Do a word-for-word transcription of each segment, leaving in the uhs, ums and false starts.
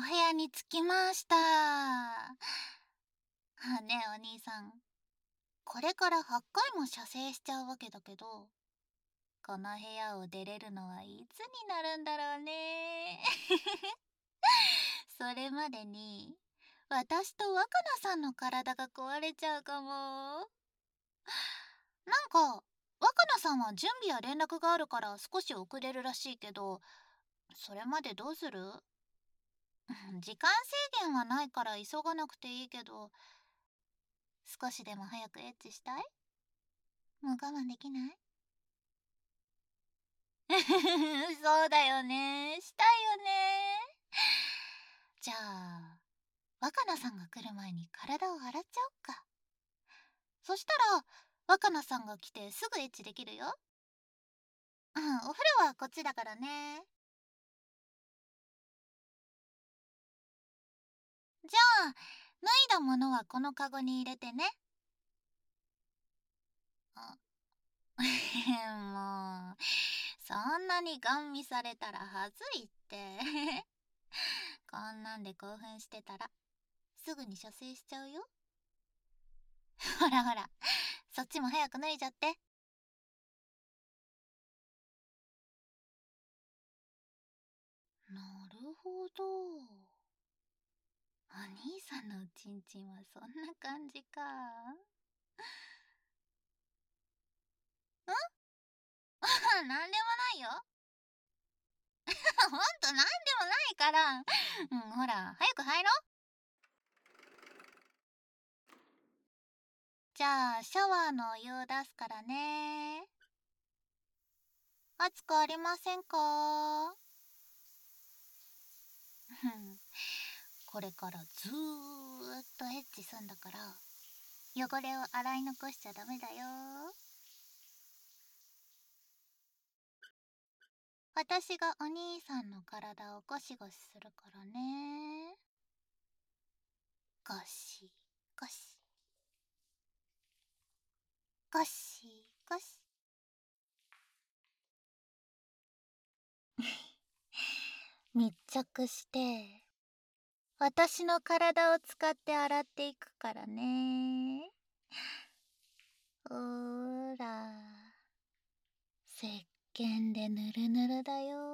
部屋に着きました。あ、ねえお兄さん、これからはっかいも射精しちゃうわけだけど、この部屋を出れるのはいつになるんだろうね。それまでに私と若菜さんの体が壊れちゃうかも。なんか若菜さんは準備や連絡があるから少し遅れるらしいけど、それまでどうする？時間制限はないから急がなくていいけど、少しでも早くエッチしたい？もう我慢できない？そうだよね、したいよね。じゃあ若菜さんが来る前に体を洗っちゃおっか。そしたら若菜さんが来てすぐエッチできるよ。うん、お風呂はこっちだからね。じゃあ脱いだものはこのカゴに入れてね。あもうそんなにガン見されたらはずいって。こんなんで興奮してたらすぐに射精しちゃうよ。ほらほら、そっちも早く脱いじゃって。なるほど、お兄さんのおちんちんはそんな感じか。んなんでもないよ。ほんとなんでもないから。うん、ほら早く入ろう。じゃあシャワーのお湯を出すからね。熱くありませんか？これからずーっとエッチすんだから汚れを洗い残しちゃダメだよ。私がお兄さんの体をゴシゴシするからね。ゴシゴシゴシゴシ。密着して私の体を使って洗っていくからね。ほーら、石鹸でぬるぬるだよ。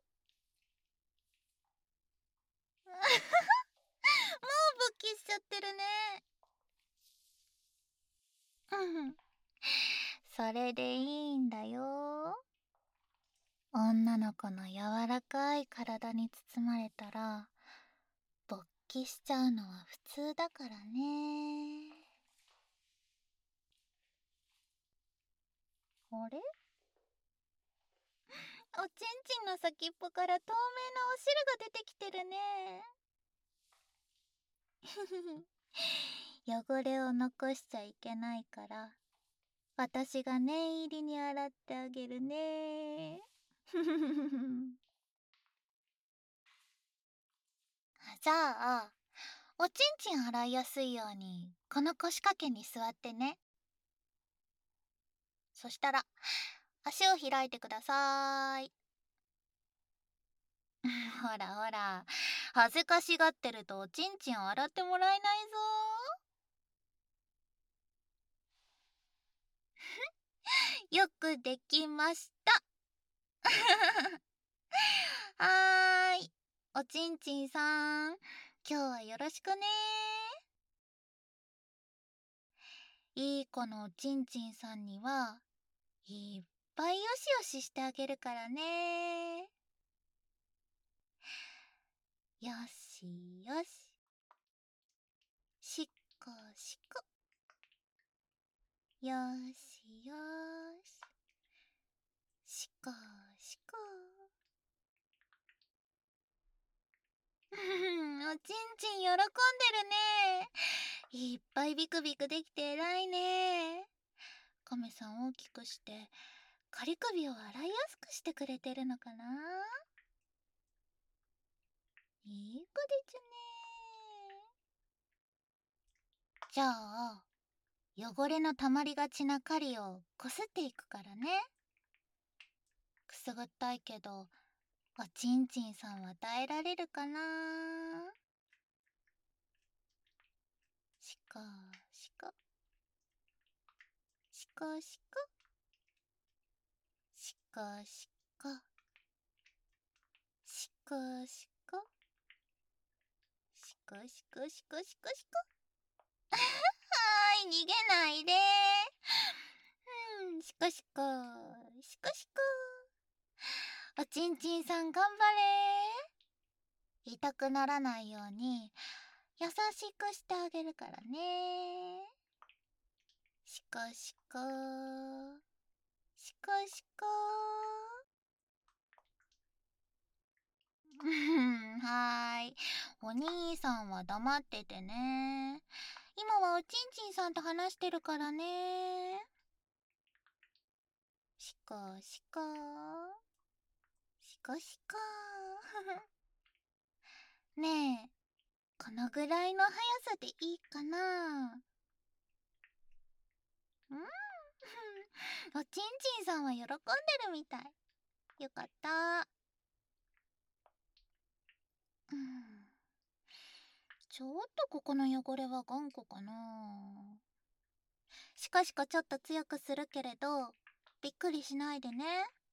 もう勃起しちゃってるね。うん、それでいいんだよ。女の子の柔らかい体に包まれたら勃起しちゃうのは普通だからね。あれ、おちんちんの先っぽから透明なお汁が出てきてるね。汚れを残しちゃいけないから私が念入りに洗ってあげるね。じゃあおちんちん洗いやすいようにこの腰掛けに座ってね。そしたら足を開いてください。ほらほら、恥ずかしがってるとおちんちん洗ってもらえないぞ。よくできました。はーい、おちんちんさん、今日はよろしくね。いい子のおちんちんさんにはいっぱいよしよししてあげるからね。よしよし、しっこしこ、よしよし、しこしこ。おちんちん喜んでるね。いっぱいビクビクできて偉いね。カメさん大きくして仮首を洗いやすくしてくれてるのかな。いい子でちゅね。じゃあ汚れのたまりがちな狩りをこすっていくからね。くすぐったいけどおちんちんさんは耐えられるかな。しこしこしこしこしこしこしこしこしこしこしこしこしこ。はーい、逃げないで。うん、しこしこしこしこ。おちんちんさん頑張れ。痛くならないように優しくしてあげるからね。しこしこしこしこ。はーい、お兄さんは黙っててね。今はおちんちんさんと話してるからね。しこしこしこしこ。ねえ、このぐらいの速さでいいかな。うんおちんちんさんは喜んでるみたい。よかった。うん、ちょっとここの汚れは頑固かな。しかしかちょっと強くするけれどびっくりしないでね。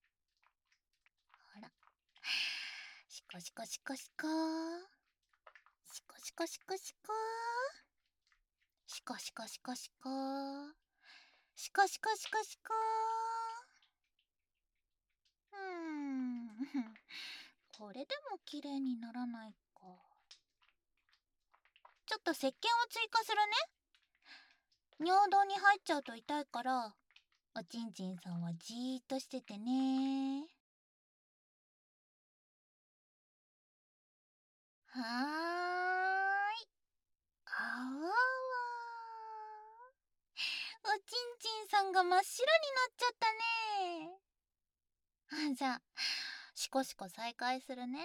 ほら、しこしこしこしこしこしこしこしこしこしこしこしこしこしこしこしこ。うーんこれでも綺麗にならないか。ちょっと石鹸を追加するね。尿道に入っちゃうと痛いからおちんちんさんはじーっとしててね。はーい、あわわー。おちんちんさんが真っ白になっちゃったね。じゃあしこしこ再開するね。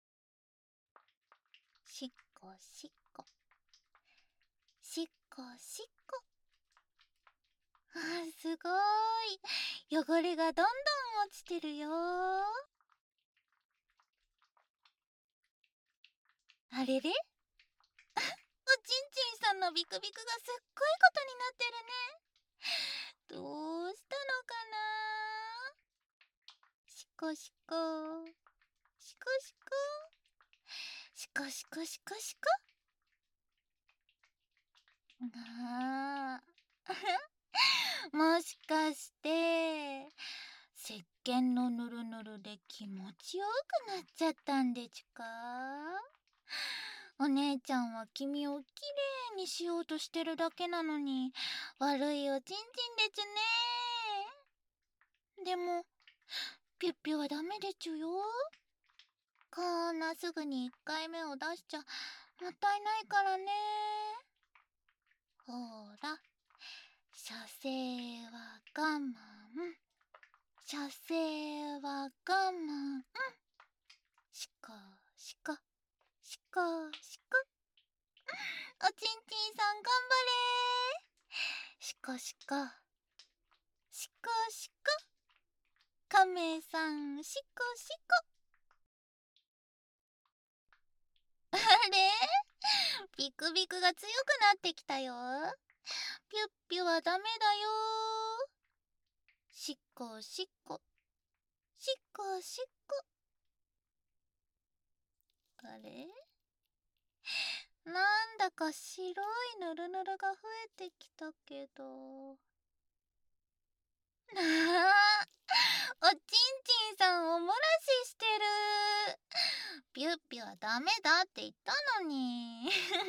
しっこしっこしっこしっこ。あー、すごーい、汚れがどんどん落ちてるよ。あれれおちんちんさんのビクビクがすっごいことになってるね。どうしたのかな。しこしこしこしこしこしこしこしこ。あーもしかして石鹸のぬるぬるで気持ちよくなっちゃったんでちゅか。お姉ちゃんは君をきれいにしようとしてるだけなのに悪いおちんちんでちゅね。でもピュッピュはダメでちゅよ。こんなすぐにいっかいめを出しちゃもったいないからね。ほら、射精は我慢、射精は我慢。しこしこしこしこ。おちんちんさん頑張れ。しこしこしこしこ。カメさんしこしこ。あれ、ビクビクが強くなってきたよ。ピュッピュはダメだよ。しっこしっこしっこしっこ。あれ、なんだか白いぬるぬるが増えてきたけど。なあ、おちんちんさんおもらししてる。ピュッピュはダメだって言ったのに。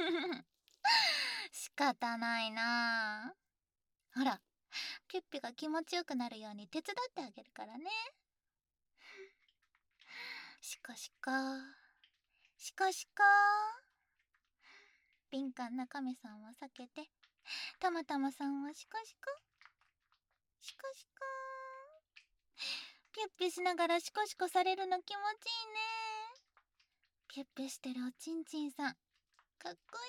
仕方ないな。ほら、ピュッピュが気持ちよくなるように手伝ってあげるからね。しこしこしこしこ。敏感なカメさんは避けて、たまたまさんはしこしこしこしこ。ピュッピュしながらシコシコされるの気持ちいいね。ピュッピュしてるおちんちんさんかっこ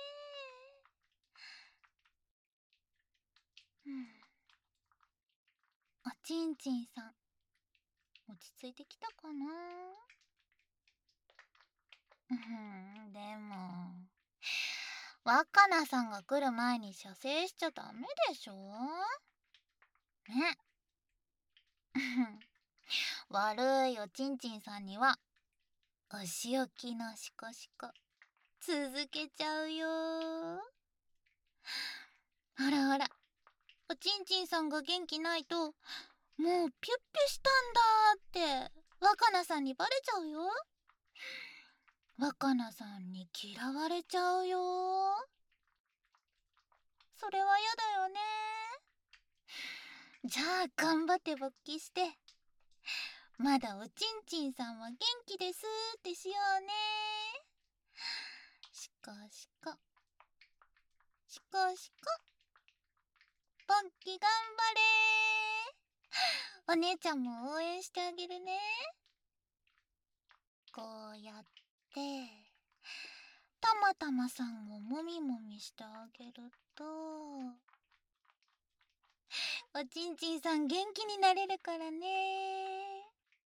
いいね。うん、おちんちんさん落ち着いてきたかな。 うん、でも若菜さんが来る前に射精しちゃダメでしょね。悪いおちんちんさんにはお仕置きのシコシコ続けちゃうよ。ほらほら、おちんちんさんが元気ないと、もうピュッピュしたんだって若菜さんにバレちゃうよ。若菜さんに嫌われちゃうよ。それは嫌だよね。じゃあ頑張って勃起して、まだおちんちんさんは元気ですってしようね。しこしこしこしこ、勃起頑張れ。お姉ちゃんも応援してあげるね。こうやってたまたまさんをもみもみしてあげると、おちんちんさん元気になれるからね。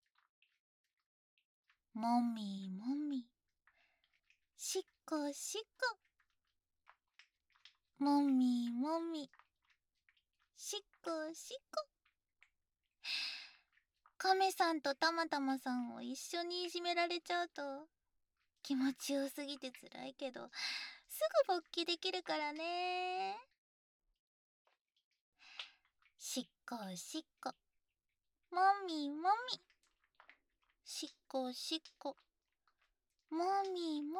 もみもみ、しっこしっこ、もみもみ、しっこしっこ。亀さんとたまたまさんを一緒にいじめられちゃうと気持ちよすぎて辛いけど、すぐ勃起できるからね。しっこしっこ、もみもみ、しっこしっこ、もみも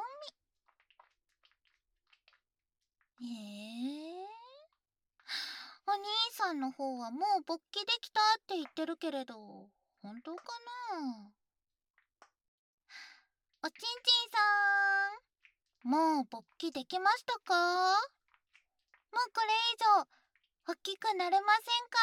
み。えー、お兄さんの方はもう勃起できたって言ってるけれど、本当かな。おちんちんさん、もう勃起できましたか？もうこれ以上大きくなれま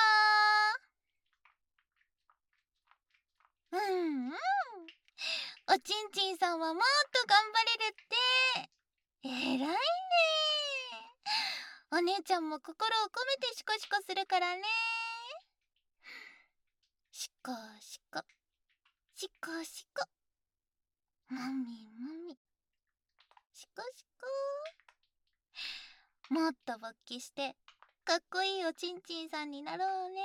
せんか？うんうん、おちんちんさんはもっと頑張れるって。えらいね。お姉ちゃんも心を込めてシコシコするからね。シコシコシコシコ、もみもみ、シコシコ。もっと勃起してかっこいいおちんちんさんになろうね。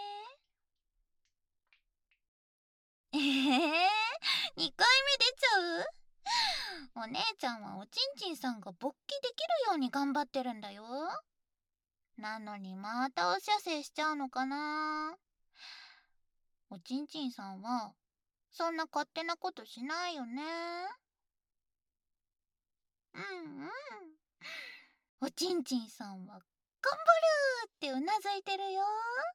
ええー、にかいめ出ちゃう？お姉ちゃんはおちんちんさんが勃起できるように頑張ってるんだよ。なのにまたお射精しちゃうのかな。おちんちんさんはそんな勝手なことしないよね。うんうん、おちんちんさんは頑張るってうなずいてるよ。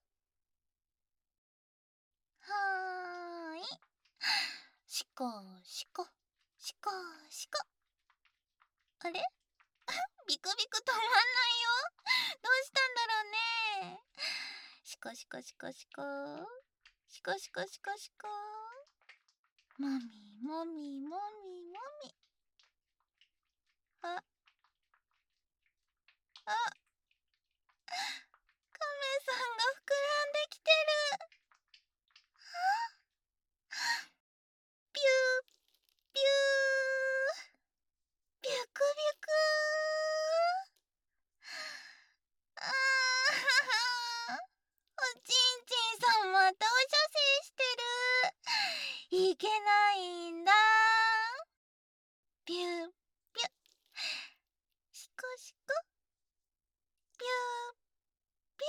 はーい、しこしこしこしこ。あれビクビク止まんないよ。どうしたんだろうね。しこしこしこしこしこしこしこしこ、もみもみもみもみ。ああ、カメさんが膨らんできてる。ピューピュー、ビュクビュク。あー、おちんちんさんまたお射精してる。いけないんだ。ピューピュ、シコシコ、ピューピ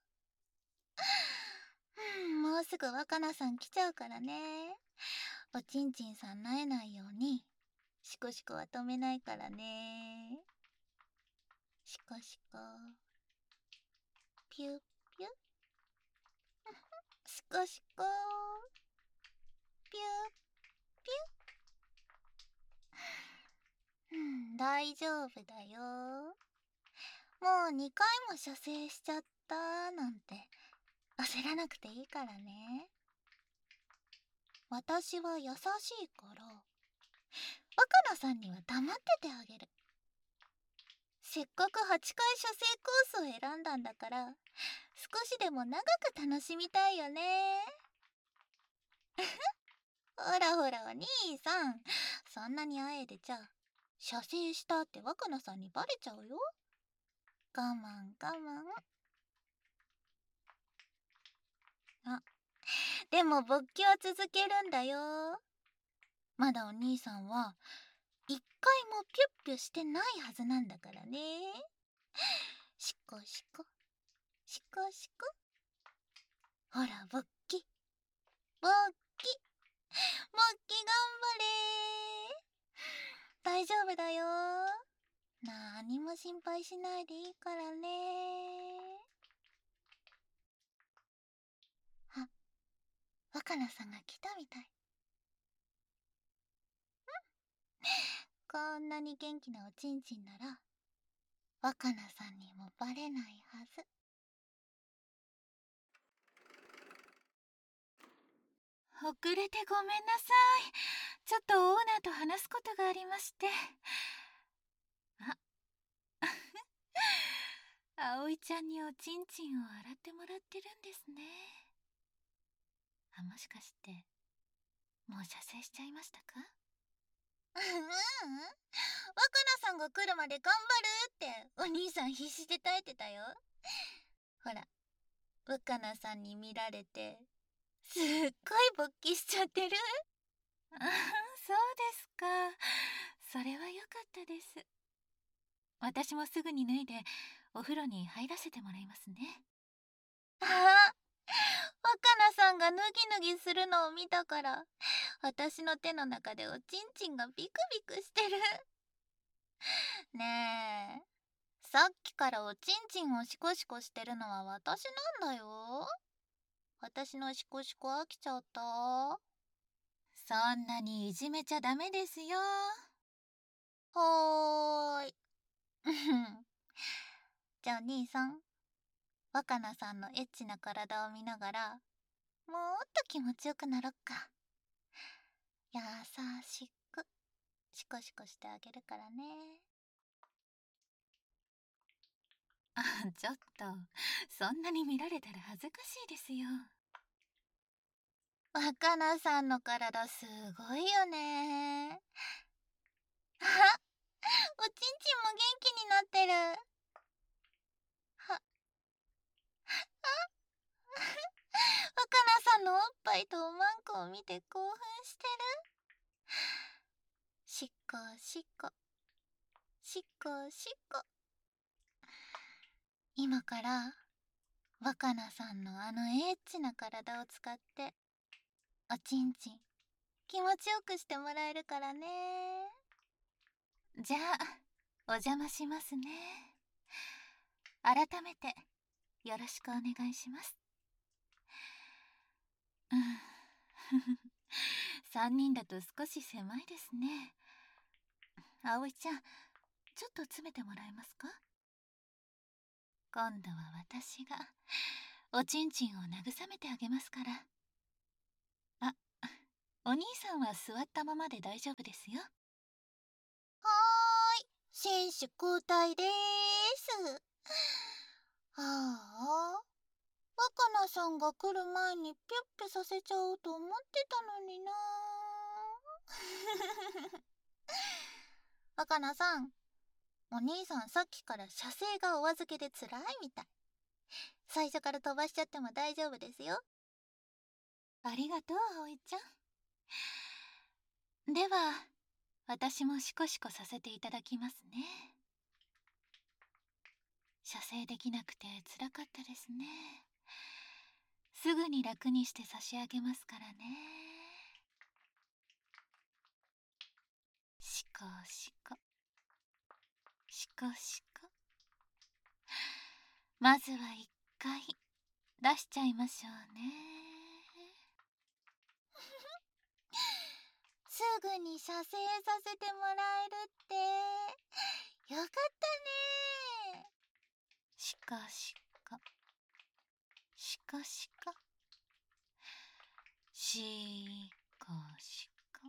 ュー。うん、もうすぐ若菜さん来ちゃうからね。おちんちんさんなえないようにシコシコは止めないからね。シコシコ、ピュッピュッ、シコシコ、ピュッピュッ。うん、大丈夫だよ。もうにかいも射精しちゃったなんて焦らなくていいからね。私は優しいから若菜さんには黙っててあげる。せっかくはちかい射精コースを選んだんだから少しでも長く楽しみたいよね。 ほらほらお兄さん、そんなにあえいでちゃ射精したって若菜さんにバレちゃうよ。我慢我慢。あ、でも勃起は続けるんだよ。まだお兄さんは一回もピュッピュしてないはずなんだからね。しこしこしこしこ。ほら勃起勃起勃起頑張れ。大丈夫だよ。なーにも心配しないでいいからね。あ、若菜さんが来たみたい。こんなに元気なおちんちんなら若菜さんにもバレないはず。遅れてごめんなさい。ちょっとオーナーと話すことがありまして。あ葵ちゃんにおちんちんを洗ってもらってるんですね。あ、もしかしてもう射精しちゃいましたか？ううん、若菜さんが来るまで頑張るってお兄さん必死で耐えてたよ。ほら、若菜さんに見られてすっごい勃起しちゃってる。あ、そうですか。それは良かったです。私もすぐに脱いでお風呂に入らせてもらいますね。あ、若菜さんが脱ぎ脱ぎするのを見たから私の手の中でおちんちんがビクビクしてる。ねえ、さっきからおちんちんをシコシコしてるのは私なんだよ。私のシコシコ飽きちゃった。そんなにいじめちゃダメですよ。はーい。じゃあ兄さん、若菜さんのエッチな体を見ながらもっと気持ちよくなろっか。優しくシコシコしてあげるからね。あ、ちょっとそんなに見られたら恥ずかしいですよ。若菜さんの体すごいよね。あ、おちんちんも元気になってる。は、あ、若菜さんのおっぱいとおまんこを見て興奮してる。しっこしっこしっこしっこ。今から若菜さんのあのエッチな体を使っておちんちん気持ちよくしてもらえるからね。じゃあお邪魔しますね。改めてよろしくお願いします。うんさんにんだと少し狭いですね。葵ちゃん、ちょっと詰めてもらえますか？今度は私がおちんちんを慰めてあげますから。あ、お兄さんは座ったままで大丈夫ですよ。はーい、選手交代でーす。はあ、若菜さんが来る前にピュッピュさせちゃおうと思ってたのにな。若菜さん、お兄さんさっきから射精がお預けで辛いみたい。最初から飛ばしちゃっても大丈夫ですよ。ありがとう葵ちゃん。では私もシコシコさせていただきますね。射精できなくて辛かったですね。すぐに楽にして差し上げますからね。シコシコシコシコ。まずは一回出しちゃいましょうね。すぐに射精させてもらえるってよかったね。シコシコシコシコシコシコ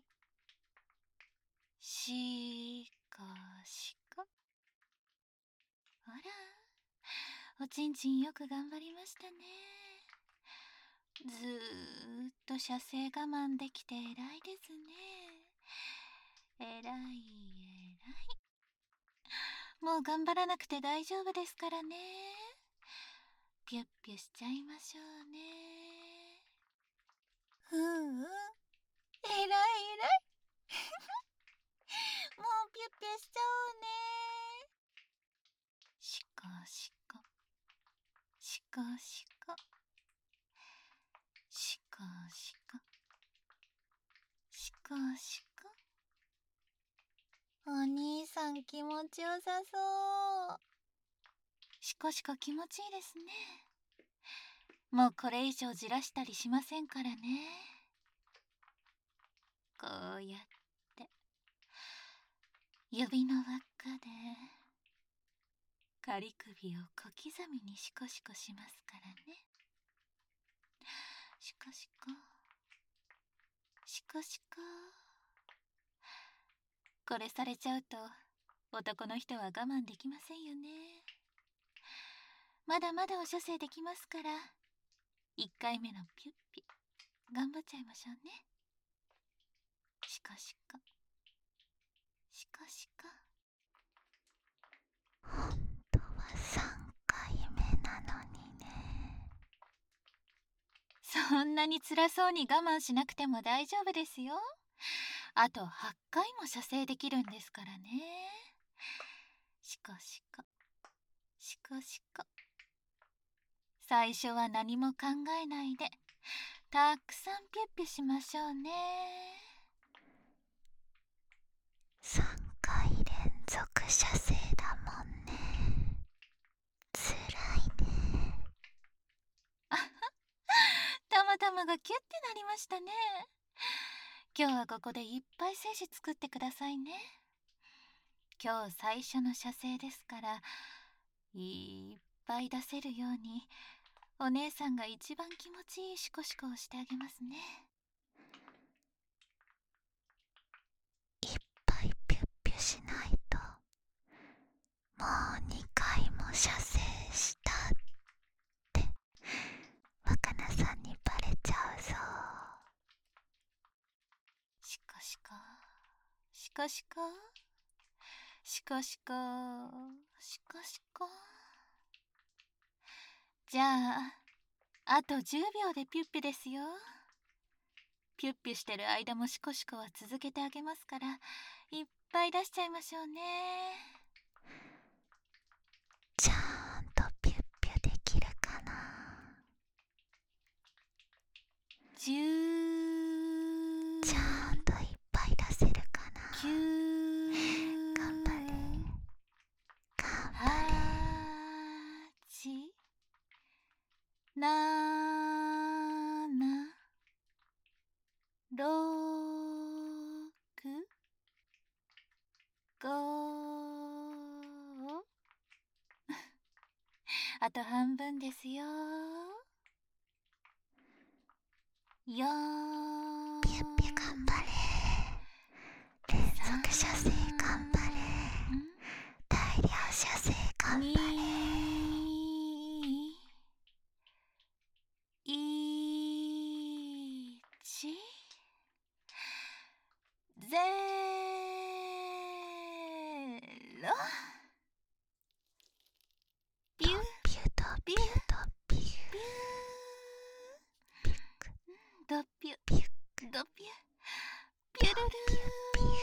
シコシコ。ほら、おちんちんよく頑張りましたね。ずーっと射精我慢できて偉いですね。偉い偉い。もう頑張らなくて大丈夫ですからね。ピュッピュしちゃいましょうね。うんうん、偉い偉い。もうピュッピュしちゃおうね。しこしこしこしこしこしこしこしこ。お兄さん気持ちよさそう。しこしこ気持ちいいですね。もうこれ以上じらしたりしませんからね。こうやって指の輪っかで仮首を小刻みにシコシコしますからね。シコシコシコシコ。これされちゃうと男の人は我慢できませんよね。まだまだお射精できますから、いっかいめのピュッピュ頑張っちゃいましょうね。シコシコシコシコ。本当はさんかいめなのにね。そんなに辛そうに我慢しなくても大丈夫ですよ。あとはっかいも射精できるんですからね。シコシコシコシコ。最初は何も考えないでたくさんピュッピュしましょうね。さんかい連続射精だもんね。つらいね。あはっ、たまたまがキュッてなりましたね。今日はここでいっぱい精子作ってくださいね。今日最初の射精ですから、いっぱい出せるようにお姉さんが一番気持ちいいシコシコをしてあげますね。いっぱいピュッピュしないともうにかいも射精したって若菜さんにバレちゃうぞ。シコシコシコシコシコシコシコシコ。じゃああとじゅうびょうでピュッピュですよ。ピュッピュしてる間もシコシコは続けてあげますから、いっぱい出しちゃいましょうね。ちゃんとピュッピュできるかな。じゅうちゃんといっぱい出せるかな。きゅう頑張れ頑張れ。はちななろくごあと半分ですよ。よんピュッピュ頑張れ。連続射精頑張れ。大量射精頑張れ。いちゼロ。ピュッピュとピュッとピュッピュッドピュッピュッドピュッピュルルー。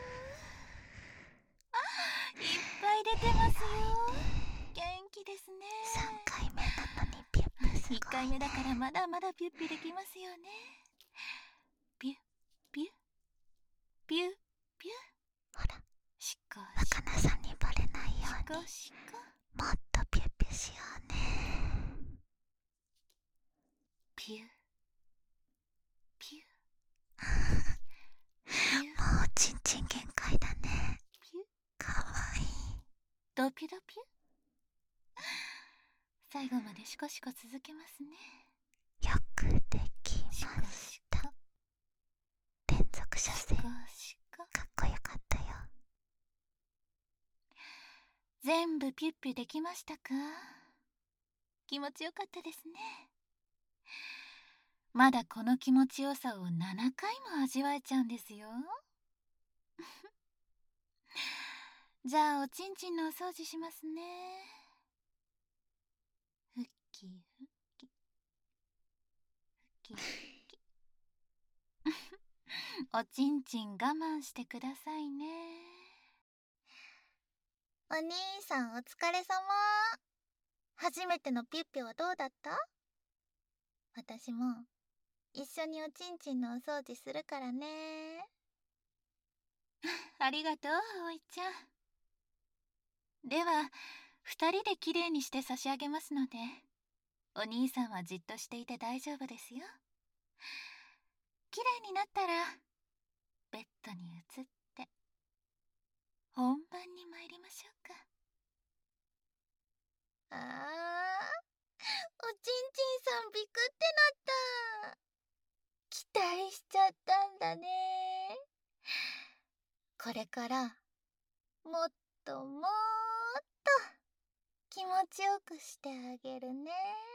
いっぱい出てますよ。元気ですね。さんかいめなのにピュッピュすごいね。いっかいめだからまだまだピュッピュできますよね。ピュッピュッピュッピュッ。ほらシコシコ若菜さんにバレないようにシコシコもっとピュッピュしようね。ピュッピュッもうちんちん限界だね。ピュッかわいい。ドピュドピュ。最後までシコシコ続けますね。よくできました。連続射精かっこよかったよ。全部ピュッピュできましたか？気持ちよかったですね。 まだこの気持ちよさをななかいも味わえちゃうんですよ。じゃあおちんちんのお掃除しますね。ふっきふっきふっきふっきおちんちん我慢してくださいね。お兄さんお疲れ様。初めてのピッピはどうだった？私も一緒におちんちんのお掃除するからね。ありがとう葵ちゃん。では二人できれいにして差し上げますので、お兄さんはじっとしていて大丈夫ですよ。きれいになったらベッドに移って本番に参りましょうか。あー、おちんちんさんビクってなった。期待しちゃったんだね。これからもっともっと気持ちよくしてあげるね。